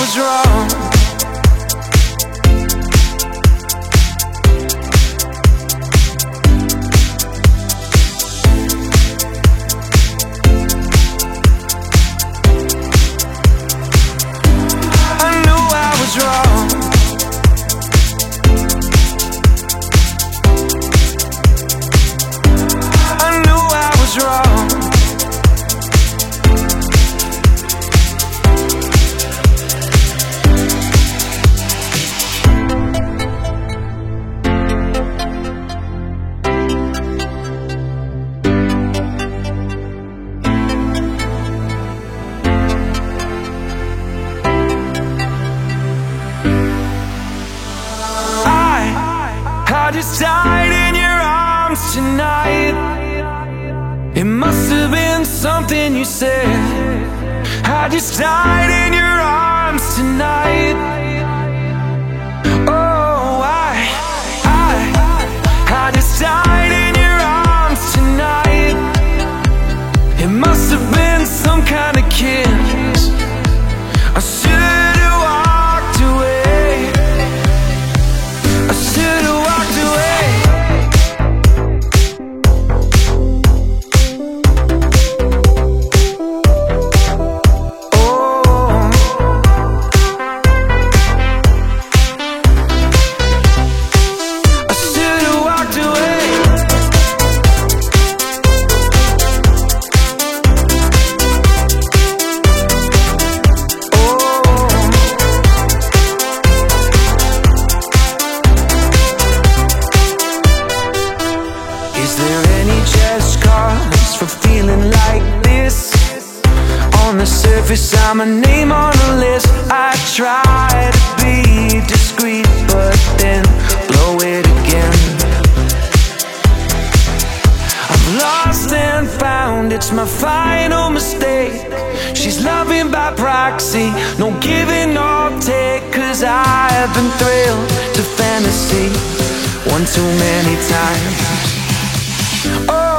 was wrong. I knew I was wrong. I knew I was wrong. I just died in your arms tonight. It must have been something you said. I just died in your arms tonight. Oh, I just died in your arms tonight. It must have been some kind of kiss. I should have walked away. I should have walked away. Oh, I should have walked away. Is there any just cause for feeling like this? On the surface, I'm a name on a list. I try to be discreet, but then blow it again. I've lost and found, it's my final mistake. She's loving by proxy, no giving or take. Cause I've been thrilled to fantasy one too many times. Oh,